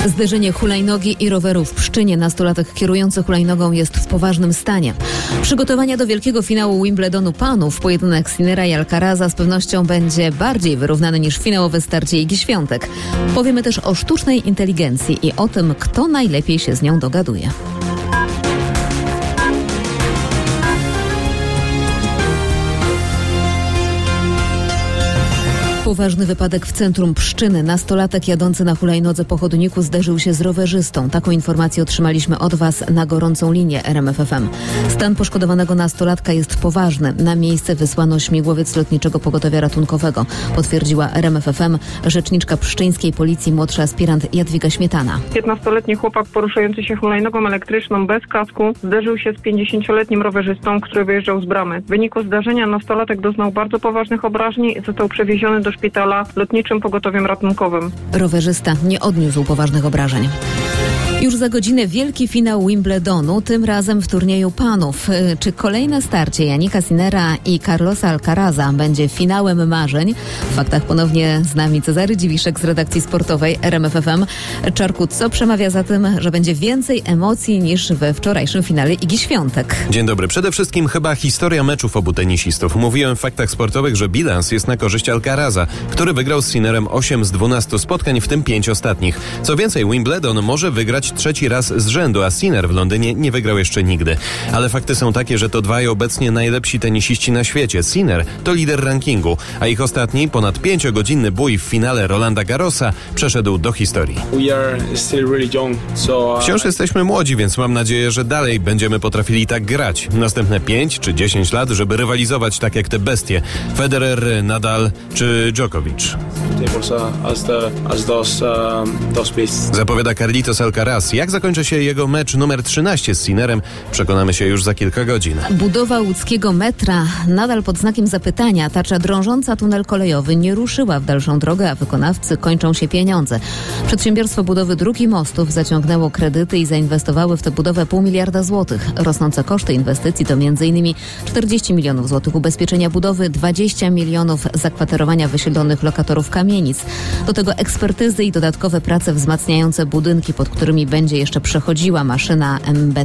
Zderzenie hulajnogi i roweru w Pszczynie. Nastolatek kierujący hulajnogą jest w poważnym stanie. Przygotowania do wielkiego finału Wimbledonu panów. Pojedynek Sinnera i Alcaraza z pewnością będzie bardziej wyrównany niż finałowe starcie Igi Świątek. Powiemy też o sztucznej inteligencji i o tym, kto najlepiej się z nią dogaduje. Poważny wypadek w centrum Pszczyny. Nastolatek jadący na hulajnodze po chodniku zderzył się z rowerzystą. Taką informację otrzymaliśmy od Was na gorącą linię RMF FM. Stan poszkodowanego nastolatka jest poważny. Na miejsce wysłano śmigłowiec Lotniczego Pogotowia Ratunkowego. Potwierdziła RMF FM rzeczniczka pszczyńskiej policji młodszy aspirant Jadwiga Śmietana. 15-letni chłopak poruszający się hulajnogą elektryczną bez kasku zderzył się z 50-letnim rowerzystą, który wyjeżdżał z bramy. W wyniku zdarzenia nastolatek doznał bardzo poważnych obrażeń i został przewieziony do szpitala Lotniczym Pogotowiem Ratunkowym. Rowerzysta nie odniósł poważnych obrażeń. Już za godzinę wielki finał Wimbledonu, tym razem w turnieju panów. Czy kolejne starcie Jannika Sinnera i Carlosa Alcaraza będzie finałem marzeń? W faktach ponownie z nami Cezary Dziwiszek z redakcji sportowej RMF FM. Czarku, co przemawia za tym, że będzie więcej emocji niż we wczorajszym finale Igi Świątek? Dzień dobry. Przede wszystkim chyba historia meczów obu tenisistów. Mówiłem w faktach sportowych, że bilans jest na korzyść Alcaraza, który wygrał z Sinnerem 8 z 12 spotkań, w tym 5 ostatnich. Co więcej, Wimbledon może wygrać trzeci raz z rzędu, a Sinner w Londynie nie wygrał jeszcze nigdy. Ale fakty są takie, że to dwaj obecnie najlepsi tenisiści na świecie. Sinner to lider rankingu, a ich ostatni, ponad 5-godzinny bój w finale Rolanda Garrosa przeszedł do historii. Wciąż jesteśmy młodzi, więc mam nadzieję, że dalej będziemy potrafili tak grać. Następne 5 czy 10 lat, żeby rywalizować tak jak te bestie. Federer, Nadal czy Djokovic. Zapowiada Carlitos Alcaraz. Jak zakończy się jego mecz numer 13 z Sinnerem, przekonamy się już za kilka godzin. Budowa łódzkiego metra nadal pod znakiem zapytania. Tarcza drążąca tunel kolejowy nie ruszyła w dalszą drogę, a wykonawcy kończą się pieniądze. Przedsiębiorstwo budowy dróg i mostów zaciągnęło kredyty i zainwestowały w tę budowę 500 miliarda złotych. Rosnące koszty inwestycji to m.in. 40 milionów złotych ubezpieczenia budowy, 20 milionów zakwaterowania wysiedlonych lokatorów kamienic. Do tego ekspertyzy i dodatkowe prace wzmacniające budynki, pod którymi będzie jeszcze przechodziła maszyna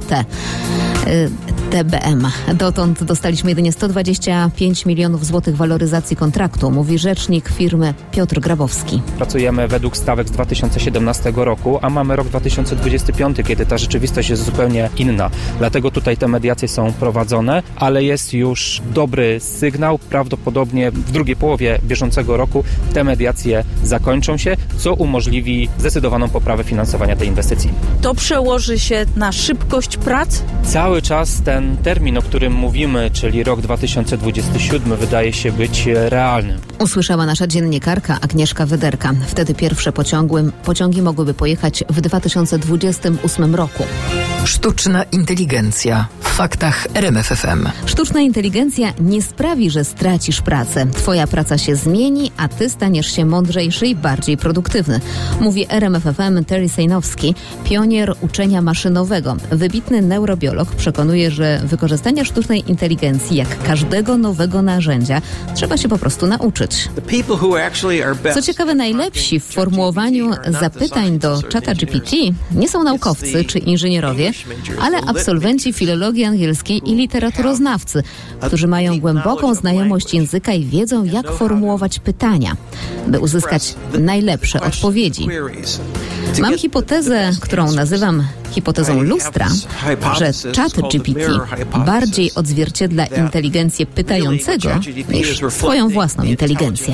TBM. Dotąd dostaliśmy jedynie 125 milionów złotych waloryzacji kontraktu, mówi rzecznik firmy Piotr Grabowski. Pracujemy według stawek z 2017 roku, a mamy rok 2025, kiedy ta rzeczywistość jest zupełnie inna. Dlatego tutaj te mediacje są prowadzone, ale jest już dobry sygnał. Prawdopodobnie w drugiej połowie bieżącego roku te mediacje zakończą się, co umożliwi zdecydowaną poprawę finansowania tej inwestycji. To przełoży się na szybkość prac? Cały czas ten termin, o którym mówimy, czyli rok 2027, wydaje się być realny. Usłyszała nasza dziennikarka Agnieszka Wyderka. Wtedy pierwsze pociągi mogłyby pojechać w 2028 roku. Sztuczna inteligencja. W faktach RMF FM. Sztuczna inteligencja nie sprawi, że stracisz pracę. Twoja praca się zmieni, a ty staniesz się mądrzejszy i bardziej produktywny. Mówi RMF FM Terry Sejnowski, pionier uczenia maszynowego. Wybitny neurobiolog przekonuje, że wykorzystania sztucznej inteligencji, jak każdego nowego narzędzia, trzeba się po prostu nauczyć. Co ciekawe, najlepsi w formułowaniu zapytań do ChatGPT nie są naukowcy czy inżynierowie, ale absolwenci filologii angielskiej i literaturoznawcy, którzy mają głęboką znajomość języka i wiedzą, jak formułować pytania, by uzyskać najlepsze odpowiedzi. Mam hipotezę, którą nazywam hipotezą lustra, że ChatGPT bardziej odzwierciedla inteligencję pytającego niż swoją własną inteligencję.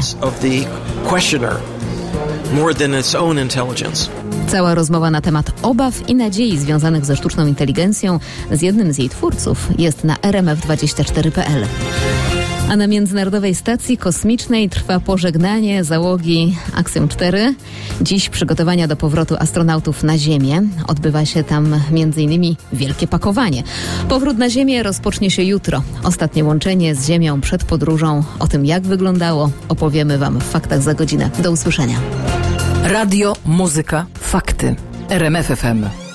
Cała rozmowa na temat obaw i nadziei związanych ze sztuczną inteligencją z jednym z jej twórców jest na rmf24.pl. A na Międzynarodowej Stacji Kosmicznej trwa pożegnanie załogi Axiom 4. Dziś przygotowania do powrotu astronautów na Ziemię. Odbywa się tam m.in. wielkie pakowanie. Powrót na Ziemię rozpocznie się jutro. Ostatnie łączenie z Ziemią przed podróżą. O tym, jak wyglądało, opowiemy Wam w faktach za godzinę. Do usłyszenia. Radio, muzyka, fakty. RMF FM.